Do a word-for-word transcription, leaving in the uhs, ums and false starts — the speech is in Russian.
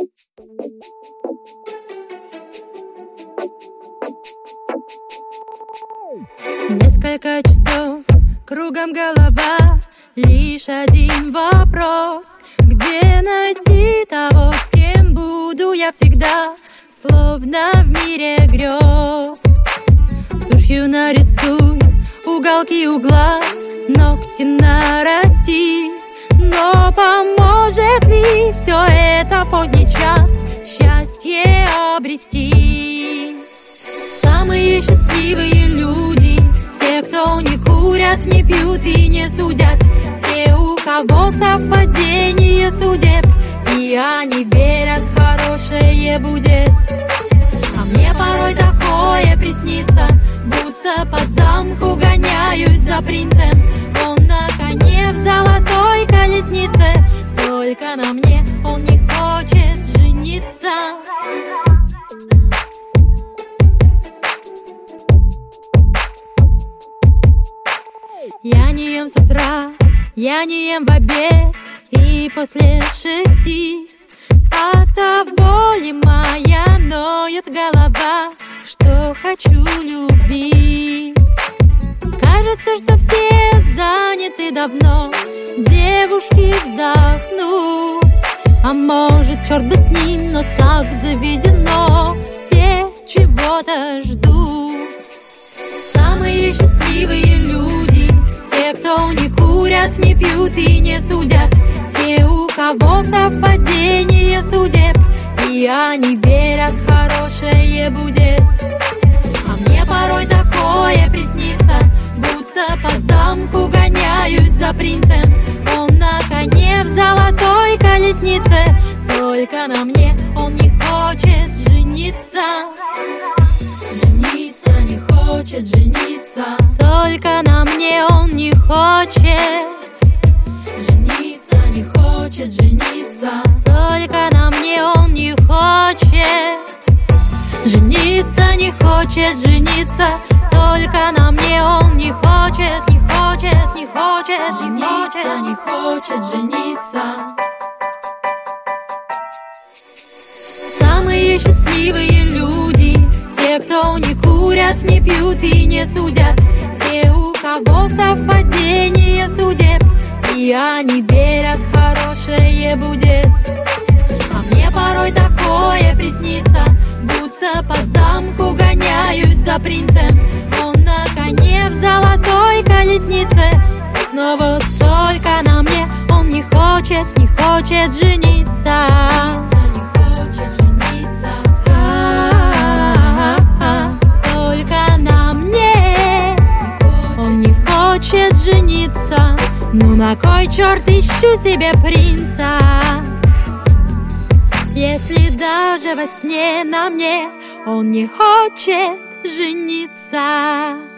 Несколько часов, кругом голова, лишь один вопрос: где найти того, с кем буду я всегда, словно в мире грез? Тушью нарисуй уголки у глаз, ногтем нарасти. Но поможет ли все это в поздний час счастье обрести? Самые счастливые люди — те, кто не курят, не пьют и не судят, те, у кого совпадение судеб, и они верят, хорошее будет. А мне порой такое приснится, будто по замку гоняюсь за принцем. Он на коне в золотой колеснице, только на мне он не хочет жениться. Я не ем с утра, я не ем в обед и после шести. От того ли моя ноет голова, что хочу любви? Кажется, что все заняты давно, девушки вздохнут. А может, черт бы с ним, но так заведено, все чего-то ждут. Самые счастливые люди — те, кто не курят, не пьют и не судят, те, у кого совпадение судеб, и они верят, хорошее будет. А мне порой такое приснится, будто по замку гоняюсь за принцем. Он на коне в золотой колеснице, только на мне он не хочет жениться. Жениться не хочет жениться, только на мне он не хочет. Жениться не хочет жениться, только на мне он не хочет. Жениться не хочет жениться, только на мне он не хочет, не хочет, не хочет, не хочет, не хочет жениться. Самые счастливые люди — те, кто не курят, не пьют и не судят, те, у кого совпадение судеб, и они верят, хорошее будет. А мне порой такое приснится, будто по замку гоняюсь за принцем. Он на коне в золотой колеснице, но вот только на мне он не хочет, не хочет жениться. Только на мне он не хочет жениться. Ну на кой черт ищу себе принца, если даже во сне на мне он не хочет жениться?